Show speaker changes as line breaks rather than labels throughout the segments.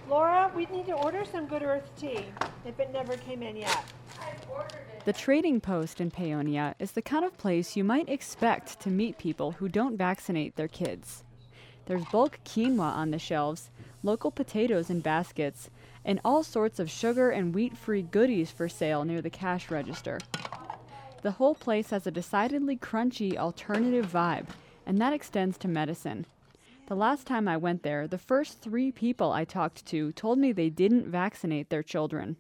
Laura, we need to order some Good Earth tea, if it never came in yet.
The Trading Post in Paonia is the kind of place you might expect to meet people who don't vaccinate their kids. There's bulk quinoa on the shelves, local potatoes in baskets, and all sorts of sugar and wheat-free goodies for sale near the cash register. The whole place has a decidedly crunchy alternative vibe, and that extends to medicine. The last time I went there, the first 3 people I talked to told me they didn't vaccinate their children.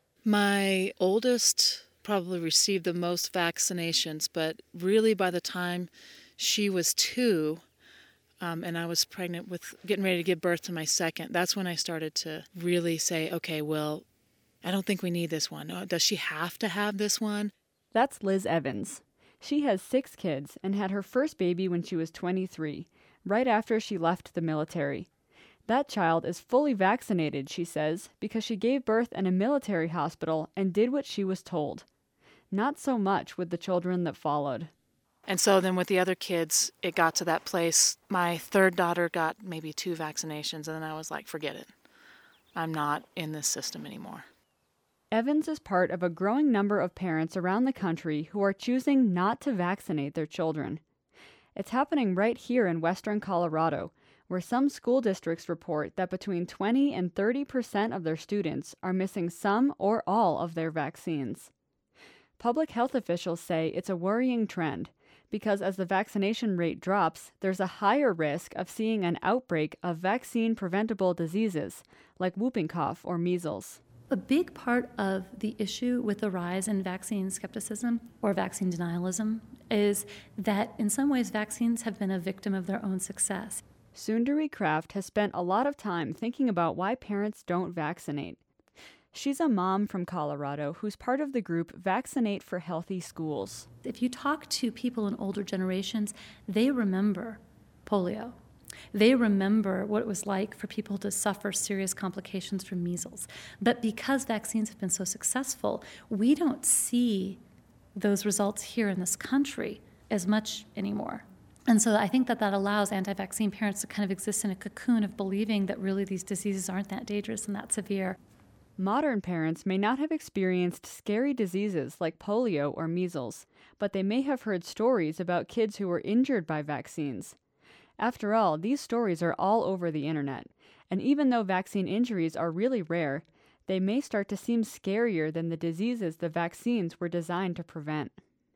My oldest probably received the most vaccinations, but really by the time she was 2, and I was pregnant with getting ready to give birth to my second, that's when I started to really say, okay, well, I don't think we need this one. Does she have to have this one?
That's Liz Evans. She has 6 kids and had her first baby when she was 23, right after she left the military. That child is fully vaccinated, she says, because she gave birth in a military hospital and did what she was told. Not so much with the children that followed.
And so then with the other kids, it got to that place. My third daughter got maybe 2 vaccinations, and then I was like, forget it. I'm not in this system anymore.
Evans is part of a growing number of parents around the country who are choosing not to vaccinate their children. It's happening right here in western Colorado, where some school districts report that between 20 and 30% of their students are missing some or all of their vaccines. Public health officials say it's a worrying trend because as the vaccination rate drops, there's a higher risk of seeing an outbreak of vaccine-preventable diseases like whooping cough or measles.
A big part of the issue with the rise in vaccine skepticism or vaccine denialism is that in some ways vaccines have been a victim of their own success.
Sundari Kraft has spent a lot of time thinking about why parents don't vaccinate. She's a mom from Colorado who's part of the group Vaccinate for Healthy Schools.
If you talk to people in older generations, they remember polio. They remember what it was like for people to suffer serious complications from measles. But because vaccines have been so successful, we don't see those results here in this country as much anymore. And so I think that allows anti-vaccine parents to kind of exist in a cocoon of believing that really these diseases aren't that dangerous and that severe.
Modern parents may not have experienced scary diseases like polio or measles, but they may have heard stories about kids who were injured by vaccines. After all, these stories are all over the internet, and even though vaccine injuries are really rare, they may start to seem scarier than the diseases the vaccines were designed to prevent.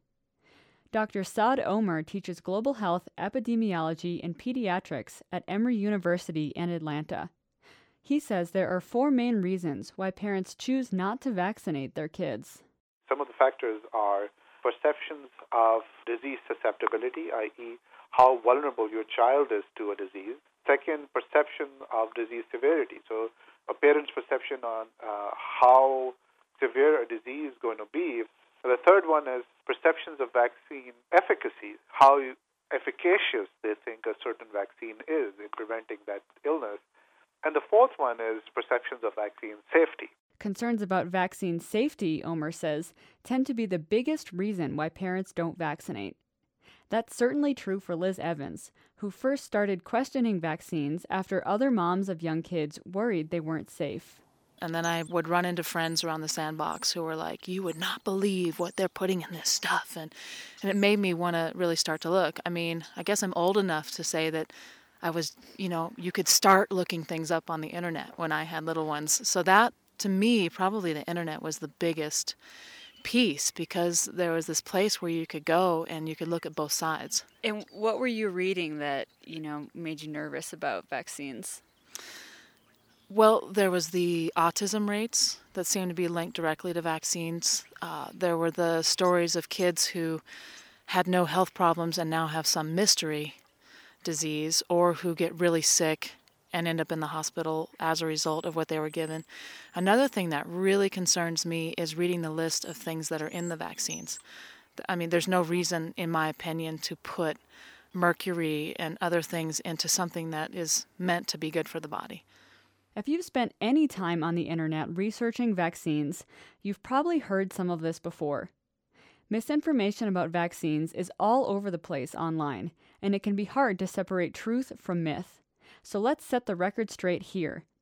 Dr. Saad Omer teaches global health epidemiology and pediatrics at Emory University in Atlanta. He says there are 4 main reasons why parents choose not to vaccinate their kids.
Some of the factors are perceptions of disease susceptibility, i.e., how vulnerable your child is to a disease. Second, perception of disease severity. So a parent's perception on how severe a disease is going to be. The third one is perceptions of vaccine efficacy, how efficacious they think a certain vaccine is in preventing that illness. And the fourth one is perceptions of vaccine safety.
Concerns about vaccine safety, Omer says, tend to be the biggest reason why parents don't vaccinate. That's certainly true for Liz Evans, who first started questioning vaccines after other moms of young kids worried they weren't safe.
And then I would run into friends around the sandbox who were like, you would not believe what they're putting in this stuff. And it made me want to really start to look. I mean, I guess I'm old enough to say that I was, you could start looking things up on the internet when I had little ones. So that, to me, probably the internet was the biggest piece because there was this place where you could go and you could look at both sides.
And what were you reading that, made you nervous about vaccines?
Well, there was the autism rates that seemed to be linked directly to vaccines. There were the stories of kids who had no health problems and now have some mystery disease, or who get really sick and end up in the hospital as a result of what they were given. Another thing that really concerns me is reading the list of things that are in the vaccines. I mean, there's no reason, in my opinion, to put mercury and other things into something that is meant to be good for the body.
If you've spent any time on the internet researching vaccines, you've probably heard some of this before. Misinformation about vaccines is all over the place online, and it can be hard to separate truth from myth. So let's set the record straight here,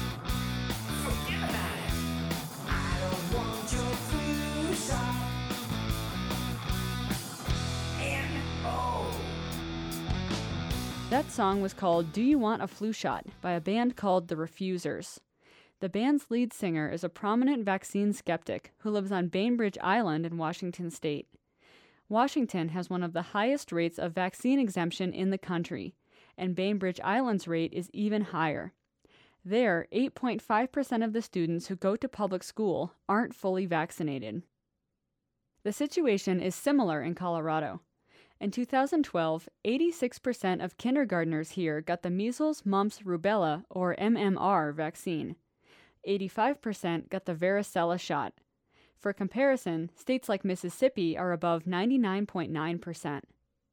Forget about it. I don't want your flu shot.
That song was called Do You Want a Flu Shot by a band called The Refusers. The band's lead singer is a prominent vaccine skeptic who lives on Bainbridge Island in Washington state. Washington has one of the highest rates of vaccine exemption in the country, and Bainbridge Island's rate is even higher. There, 8.5% of the students who go to public school aren't fully vaccinated. The situation is similar in Colorado. In 2012, 86% of kindergartners here got the measles, mumps, rubella, or MMR vaccine. 85% got the varicella shot. For comparison, states like Mississippi are above 99.9%.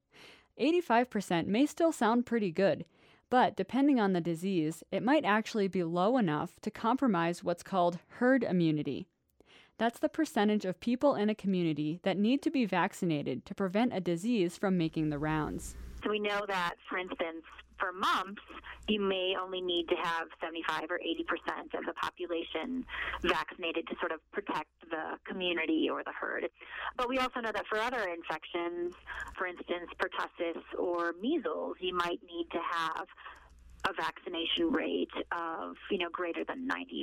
85% may still sound pretty good, but depending on the disease, it might actually be low enough to compromise what's called herd immunity. That's the percentage of people in a community that need to be vaccinated to prevent a disease from making the rounds.
So we know that, for instance, for mumps, you may only need to have 75 or 80% of the population vaccinated to sort of protect the community or the herd. But we also know that for other infections, for instance, pertussis or measles, you might need to have a vaccination rate of, greater than 90%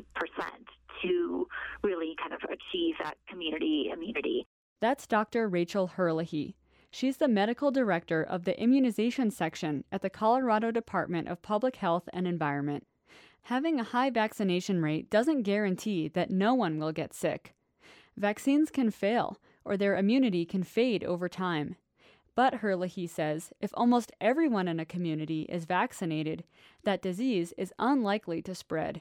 to really kind of achieve that community immunity.
That's Dr. Rachel Herlihy. She's the medical director of the immunization section at the Colorado Department of Public Health and Environment. Having a high vaccination rate doesn't guarantee that no one will get sick. Vaccines can fail, or their immunity can fade over time. But Herlihy says if almost everyone in a community is vaccinated, that disease is unlikely to spread.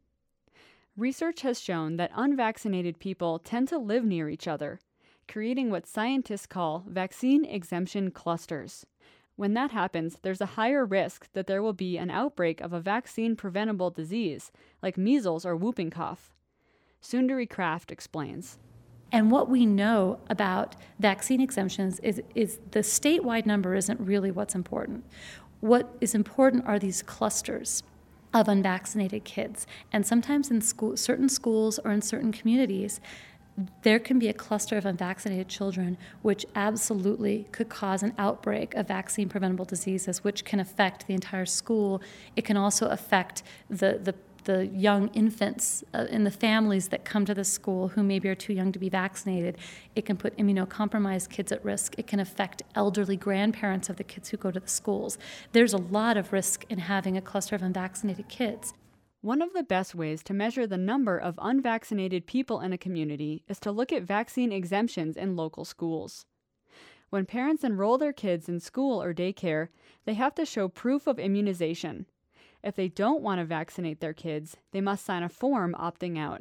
Research has shown that unvaccinated people tend to live near each other, creating what scientists call vaccine exemption clusters. When that happens, there's a higher risk that there will be an outbreak of a vaccine-preventable disease, like measles or whooping cough. Sundari Kraft explains.
And what we know about vaccine exemptions is the statewide number isn't really what's important. What is important are these clusters of unvaccinated kids. And sometimes in certain schools or in certain communities, there can be a cluster of unvaccinated children which absolutely could cause an outbreak of vaccine-preventable diseases, which can affect the entire school. It can also affect the young infants in the families that come to the school who maybe are too young to be vaccinated. It can put immunocompromised kids at risk. It can affect elderly grandparents of the kids who go to the schools. There's a lot of risk in having a cluster of unvaccinated kids.
One of the best ways to measure the number of unvaccinated people in a community is to look at vaccine exemptions in local schools. When parents enroll their kids in school or daycare, they have to show proof of immunization. If they don't want to vaccinate their kids, they must sign a form opting out.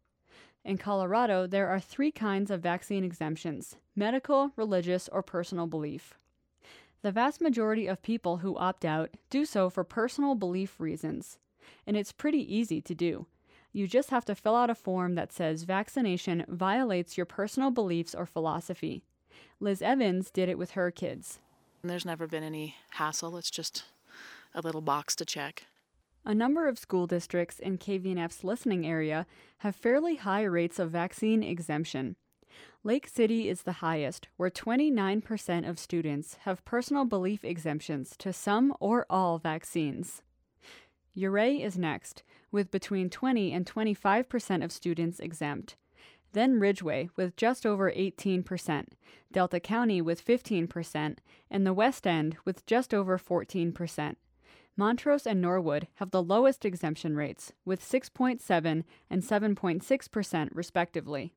In Colorado, there are 3 kinds of vaccine exemptions: medical, religious, or personal belief. The vast majority of people who opt out do so for personal belief reasons, and it's pretty easy to do. You just have to fill out a form that says vaccination violates your personal beliefs or philosophy. Liz Evans did it with her kids.
And there's never been any hassle. It's just a little box to check.
A number of school districts in KVNF's listening area have fairly high rates of vaccine exemption. Lake City is the highest, where 29% of students have personal belief exemptions to some or all vaccines. Ouray is next, with between 20 and 25% of students exempt. Then Ridgway with just over 18%, Delta County with 15%, and the West End with just over 14%. Montrose and Norwood have the lowest exemption rates, with 6.7% and 7.6% respectively.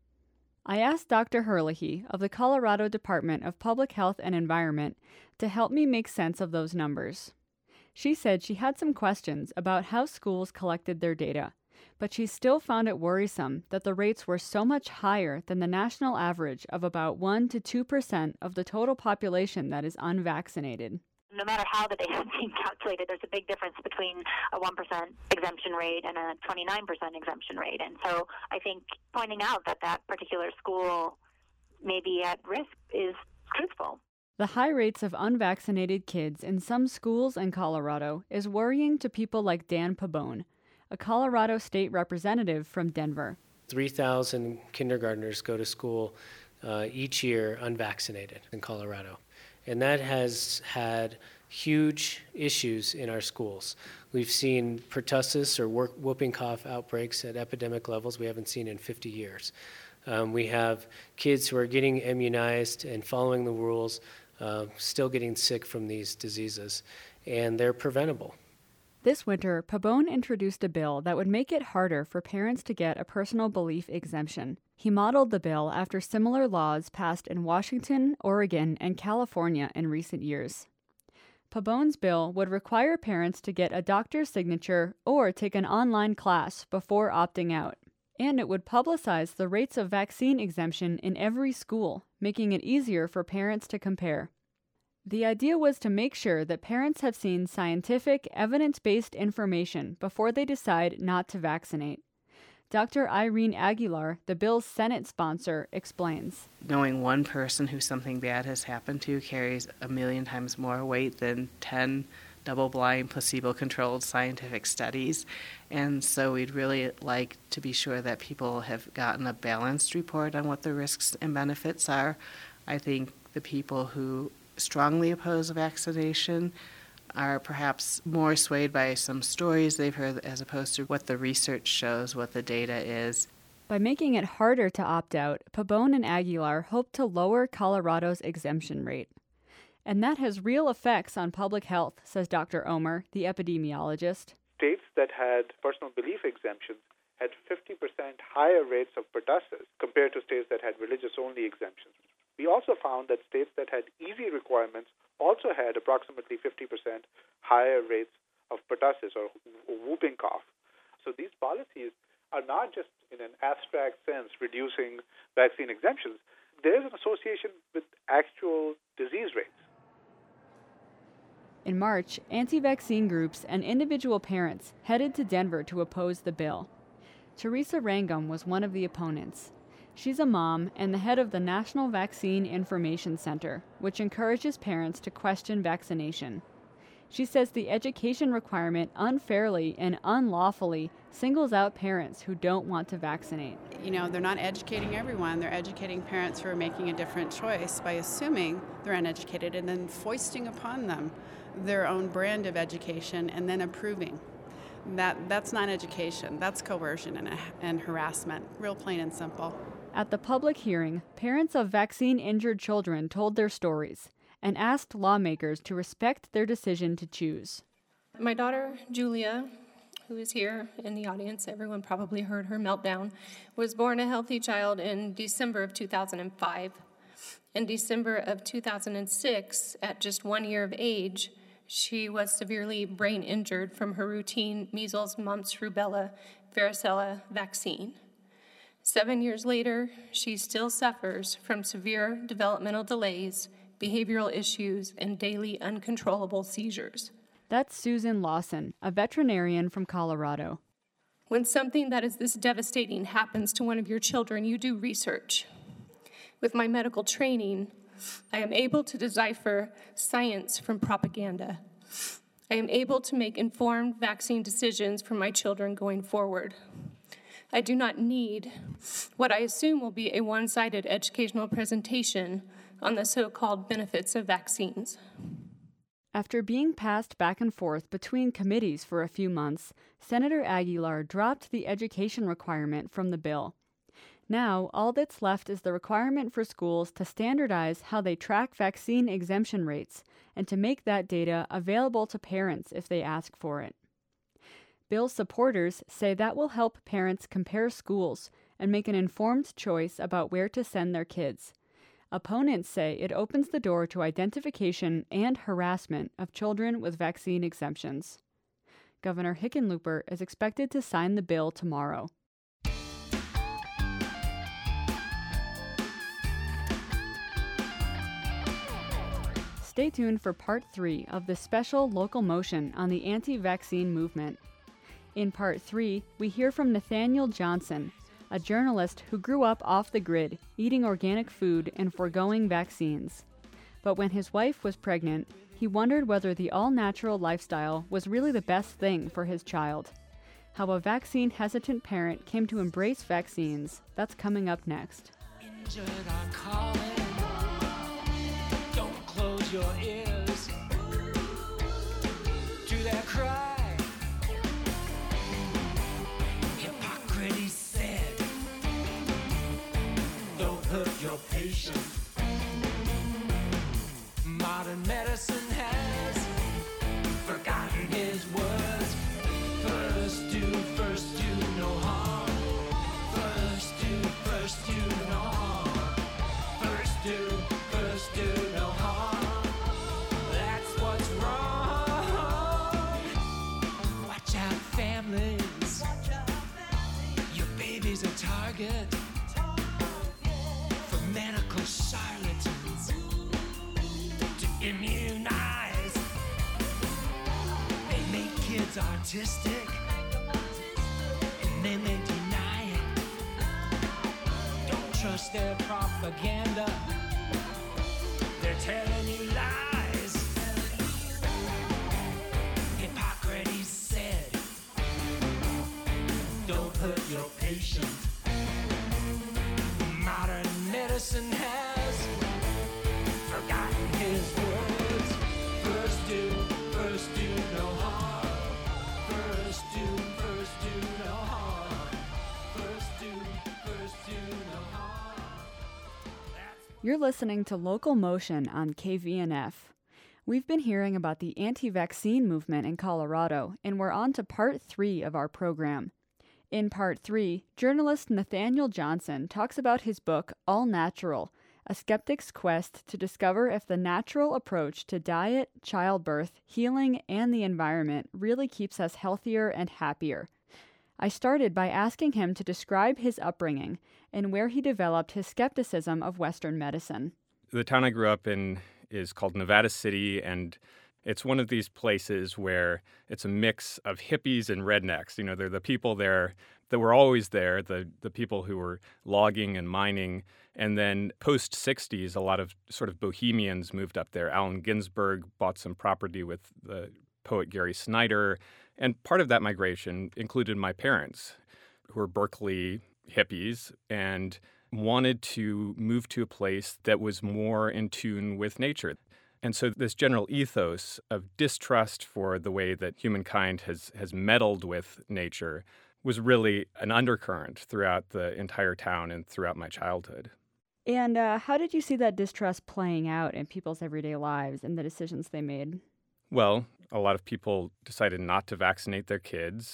I asked Dr. Herlihy of the Colorado Department of Public Health and Environment to help me make sense of those numbers. She said she had some questions about how schools collected their data, but she still found it worrisome that the rates were so much higher than the national average of about 1 to 2% of the total population that is unvaccinated.
No matter how the data is being calculated, there's a big difference between a 1% exemption rate and a 29% exemption rate. And so I think pointing out that that particular school may be at risk is truthful.
The high rates of unvaccinated kids in some schools in Colorado is worrying to people like Dan Pabon, a Colorado state representative from Denver.
3,000 kindergartners go to school each year unvaccinated in Colorado. And that has had huge issues in our schools. We've seen pertussis or whooping cough outbreaks at epidemic levels we haven't seen in 50 years. We have kids who are getting immunized and following the rules, still getting sick from these diseases, and they're preventable.
This winter, Pabon introduced a bill that would make it harder for parents to get a personal belief exemption. He modeled the bill after similar laws passed in Washington, Oregon, and California in recent years. Pabon's bill would require parents to get a doctor's signature or take an online class before opting out. And it would publicize the rates of vaccine exemption in every school, making it easier for parents to compare. The idea was to make sure that parents have seen scientific, evidence-based information before they decide not to vaccinate. Dr. Irene Aguilar, the bill's Senate sponsor, explains.
Knowing one person who something bad has happened to carries 1,000,000 times more weight than 10 double-blind, placebo-controlled scientific studies. And so we'd really like to be sure that people have gotten a balanced report on what the risks and benefits are. I think the people who strongly oppose vaccination are perhaps more swayed by some stories they've heard as opposed to what the research shows, what the data is.
By making it harder to opt out, Pabon and Aguilar hope to lower Colorado's exemption rate. And that has real effects on public health, says Dr. Omer, the epidemiologist.
States that had personal belief exemptions had 50% higher rates of pertussis compared to states that had religious-only exemptions. We also found that states that had easy requirements also had approximately 50% higher rates of pertussis or whooping cough. So these policies are not just in an abstract sense reducing vaccine exemptions. There's an association with actual disease rates.
In March, anti-vaccine groups and individual parents headed to Denver to oppose the bill. Teresa Rangam was one of the opponents. She's a mom and the head of the National Vaccine Information Center, which encourages parents to question vaccination. She says the education requirement unfairly and unlawfully singles out parents who don't want to vaccinate.
You know, they're not educating everyone. They're educating parents who are making a different choice by assuming they're uneducated and then foisting upon them their own brand of education and then approving. That's not education. That's coercion and harassment, real plain and simple.
At the public hearing, parents of vaccine-injured children told their stories and asked lawmakers to respect their decision to choose.
My daughter, Julia, who is here in the audience, everyone probably heard her meltdown, was born a healthy child in December of 2005. In December of 2006, at just 1 year of age, she was severely brain injured from her routine measles, mumps, rubella, varicella vaccine. 7 years later, she still suffers from severe developmental delays, behavioral issues, and daily uncontrollable seizures.
That's Susan Lawson, a veterinarian from Colorado.
When something that is this devastating happens to one of your children, you do research. With my medical training, I am able to decipher science from propaganda. I am able to make informed vaccine decisions for my children going forward. I do not need what I assume will be a one-sided educational presentation on the so-called benefits of vaccines.
After being passed back and forth between committees for a few months, Senator Aguilar dropped the education requirement from the bill. Now, all that's left is the requirement for schools to standardize how they track vaccine exemption rates and to make that data available to parents if they ask for it. Bill supporters say that will help parents compare schools and make an informed choice about where to send their kids. Opponents say it opens the door to identification and harassment of children with vaccine exemptions. Governor Hickenlooper is expected to sign the bill tomorrow. Stay tuned for Part 3 of the special local motion on the anti-vaccine movement. In Part 3, we hear from Nathaniel Johnson, a journalist who grew up off the grid, eating organic food and foregoing vaccines. But when his wife was pregnant, he wondered whether the all-natural lifestyle was really the best thing for his child. How a vaccine-hesitant parent came to embrace vaccines, that's coming up next.
Injured are calling. Don't close your ears. patient. Modern medicine has forgotten his words. First do no harm. First do no harm. First do no harm. That's what's wrong. Watch out, families. Your baby's a target for medical charlatans to immunize. They make kids artistic and then they deny it. Don't trust their propaganda. They're telling you lies. Hippocrates said, don't hurt your patient. Modern medicine has forgotten his words. First do no harm. First do no harm. First do no harm.
You're listening to Local Motion on KVNF. We've been hearing about the anti-vaccine movement in Colorado, and we're on to part 3 of our program. In part 3, journalist Nathaniel Johnson talks about his book, All Natural, A Skeptic's Quest to Discover if the Natural Approach to Diet, Childbirth, Healing, and the Environment really keeps us healthier and happier. I started by asking him to describe his upbringing and where he developed his skepticism of Western medicine.
The town I grew up in is called Nevada City, and it's one of these places where it's a mix of hippies and rednecks. You know, they're the people there that were always there, the people who were logging and mining. And then post-'60s, a lot of sort of bohemians moved up there. Allen Ginsberg bought some property with the poet Gary Snyder. And part of that migration included my parents, who were Berkeley hippies and wanted to move to a place that was more in tune with nature. And so this general ethos of distrust for the way that humankind has meddled with nature was really an undercurrent throughout the entire town and throughout my childhood.
And how did you see that distrust playing out in people's everyday lives and the decisions they made?
Well, a lot of people decided not to vaccinate their kids.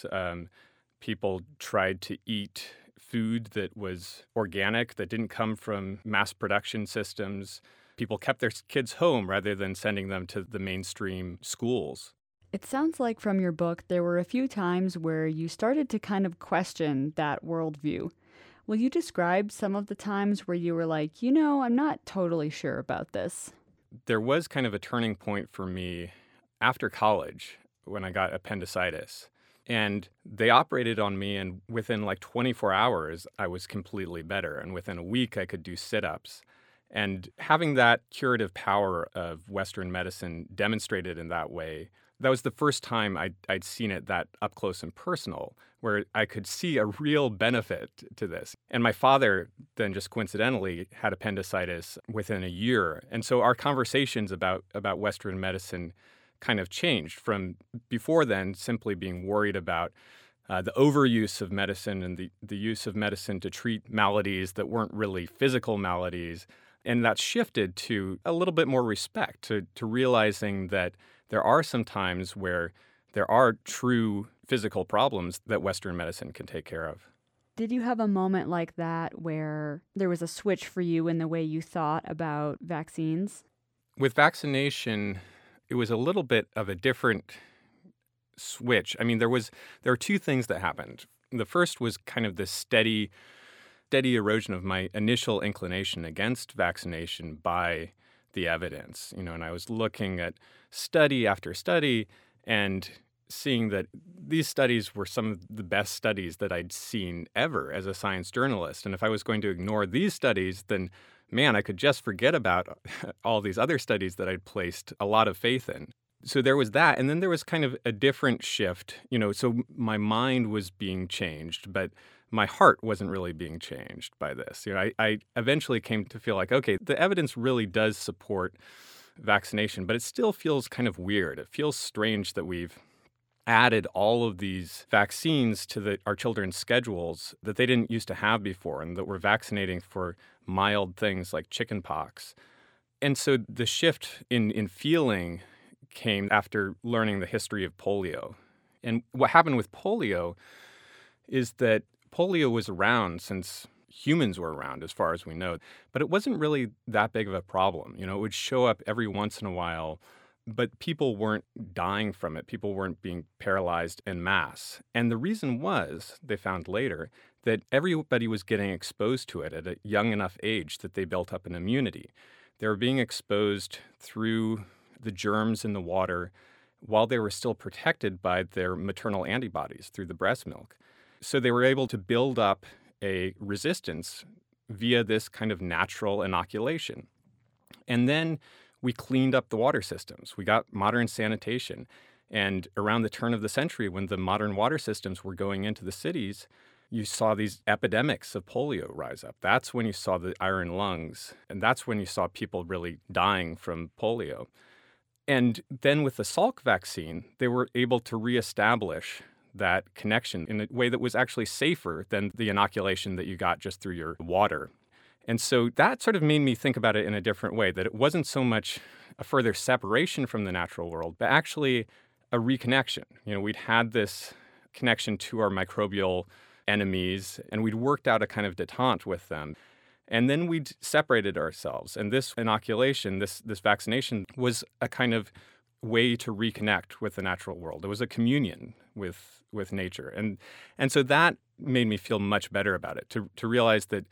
People tried to eat food that was organic, that didn't come from mass production systems. People kept their kids home rather than sending them to the mainstream schools.
It sounds like from your book there were a few times where you started to kind of question that worldview. Will you describe some of the times where you were like, I'm not totally sure about this?
There was kind of a turning point for me after college when I got appendicitis. And they operated on me, and within like 24 hours, I was completely better. And within a week, I could do sit-ups. And having that curative power of Western medicine demonstrated in that way, that was the first time I'd seen it that up close and personal, where I could see a real benefit to this. And my father then just coincidentally had appendicitis within a year. And so our conversations about Western medicine kind of changed from before then simply being worried about the overuse of medicine and the use of medicine to treat maladies that weren't really physical maladies. And that shifted to a little bit more respect, to realizing that there are some times where there are true physical problems that Western medicine can take care of.
Did you have a moment like that where there was a switch for you in the way you thought about vaccines?
With vaccination, it was a little bit of a different switch. I mean, there were two things that happened. The first was kind of this steady erosion of my initial inclination against vaccination by the evidence. And I was looking at study after study and seeing that these studies were some of the best studies that I'd seen ever as a science journalist. And if I was going to ignore these studies, then man, I could just forget about all these other studies that I'd placed a lot of faith in. So there was that. And then there was kind of a different shift. So my mind was being changed, but my heart wasn't really being changed by this. I eventually came to feel like, okay, the evidence really does support vaccination, but it still feels kind of weird. It feels strange that we've added all of these vaccines to our children's schedules that they didn't used to have before, and that we're vaccinating for mild things like chickenpox. And so the shift in feeling came after learning the history of polio. And what happened with polio is that polio was around since humans were around, as far as we know, but it wasn't really that big of a problem. You know, it would show up every once in a while, but people weren't dying from it. People weren't being paralyzed en masse. And the reason was, they found later, that everybody was getting exposed to it at a young enough age that they built up an immunity. They were being exposed through the germs in the water while they were still protected by their maternal antibodies through the breast milk. So they were able to build up a resistance via this kind of natural inoculation. And then we cleaned up the water systems. We got modern sanitation. And around the turn of the century, when the modern water systems were going into the cities, you saw these epidemics of polio rise up. That's when you saw the iron lungs. And that's when you saw people really dying from polio. And then with the Salk vaccine, they were able to reestablish that connection in a way that was actually safer than the inoculation that you got just through your water. And so that sort of made me think about it in a different way, that it wasn't so much a further separation from the natural world, but actually a reconnection. You know, we'd had this connection to our microbial enemies, and we'd worked out a kind of detente with them. And then we'd separated ourselves. And this inoculation, this vaccination, was a kind of way to reconnect with the natural world. It was a communion with nature. And so that made me feel much better about it, to realize that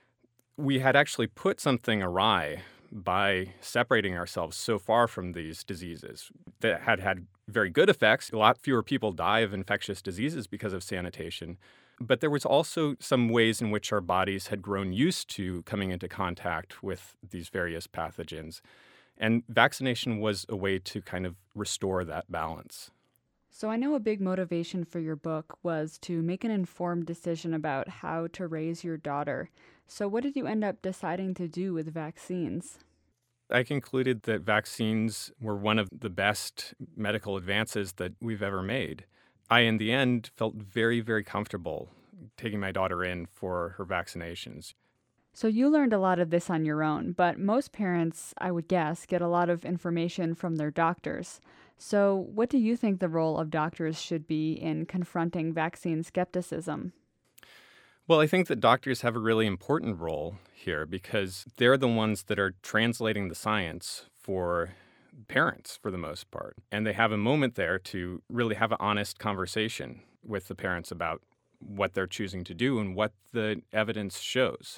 we had actually put something awry by separating ourselves so far from these diseases that had very good effects. A lot fewer people die of infectious diseases because of sanitation. But there was also some ways in which our bodies had grown used to coming into contact with these various pathogens. And vaccination was a way to kind of restore that balance.
So I know a big motivation for your book was to make an informed decision about how to raise your daughter. So what did you end up deciding to do with vaccines?
I concluded that vaccines were one of the best medical advances that we've ever made. I, in the end, felt very, very comfortable taking my daughter in for her vaccinations.
So you learned a lot of this on your own, but most parents, I would guess, get a lot of information from their doctors. So what do you think the role of doctors should be in confronting vaccine skepticism?
Well, I think that doctors have a really important role here because they're the ones that are translating the science for parents for the most part. And they have a moment there to really have an honest conversation with the parents about what they're choosing to do and what the evidence shows.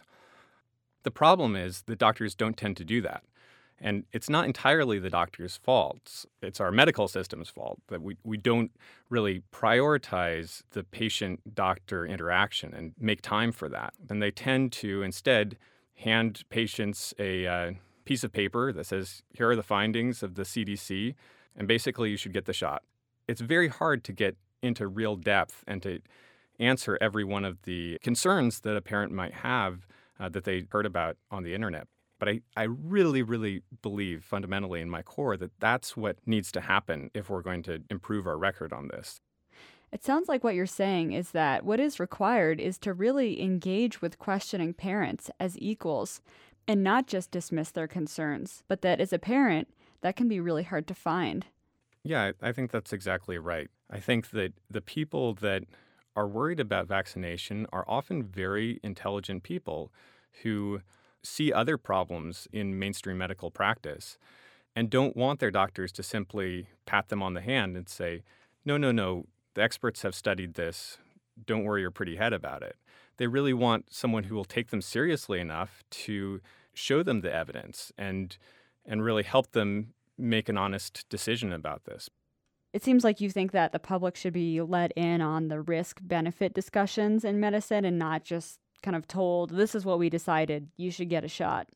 The problem is that doctors don't tend to do that. And it's not entirely the doctor's fault. It's our medical system's fault that we don't really prioritize the patient-doctor interaction and make time for that. And they tend to instead hand patients a piece of paper that says, here are the findings of the CDC, and basically you should get the shot. It's very hard to get into real depth and to answer every one of the concerns that a parent might have that they heard about on the internet. But I really, really believe fundamentally in my core that that's what needs to happen if we're going to improve our record on this.
It sounds like what you're saying is that what is required is to really engage with questioning parents as equals and not just dismiss their concerns, but that as a parent, that can be really hard to find.
Yeah, I think that's exactly right. I think that the people that are worried about vaccination are often very intelligent people who see other problems in mainstream medical practice and don't want their doctors to simply pat them on the hand and say, no, the experts have studied this. Don't worry your pretty head about it. They really want someone who will take them seriously enough to show them the evidence and really help them make an honest decision about this.
It seems like you think that the public should be let in on the risk-benefit discussions in medicine and not just kind of told, this is what we decided, you should get a shot.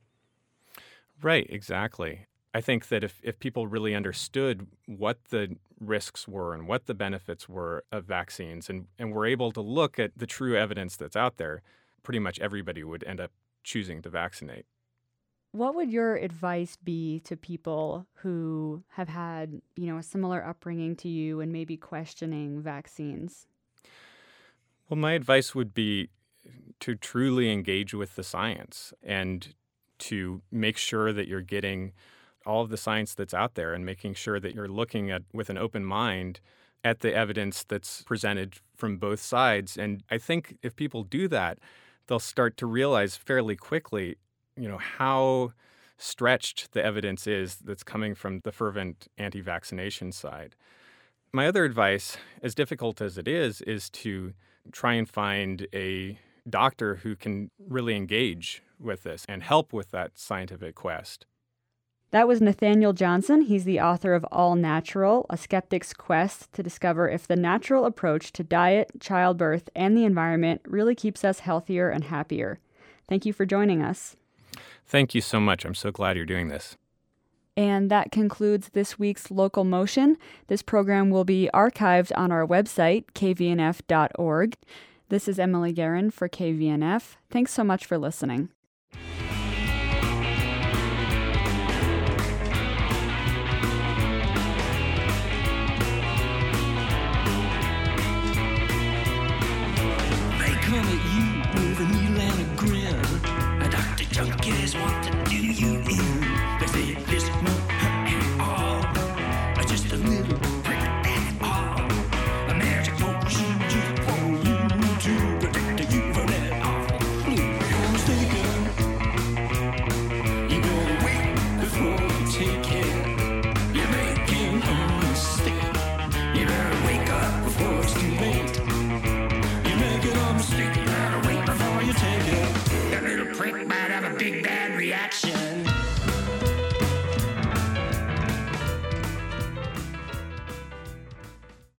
Right, exactly. I think that if people really understood what the risks were and what the benefits were of vaccines and were able to look at the true evidence that's out there, pretty much everybody would end up choosing to vaccinate.
What would your advice be to people who have had, a similar upbringing to you and maybe questioning vaccines?
Well, my advice would be, to truly engage with the science and to make sure that you're getting all of the science that's out there and making sure that you're looking at with an open mind at the evidence that's presented from both sides. And I think if people do that, they'll start to realize fairly quickly, how stretched the evidence is that's coming from the fervent anti-vaccination side. My other advice, as difficult as it is to try and find a doctor who can really engage with this and help with that scientific quest.
That was Nathaniel Johnson. He's the author of All Natural, A Skeptic's Quest to discover if the natural approach to diet, childbirth, and the environment really keeps us healthier and happier. Thank you for joining us.
Thank you so much. I'm so glad you're doing this.
And that concludes this week's Local Motion. This program will be archived on our website, kvnf.org. This is Emily Guerin for KVNF. Thanks so much for listening.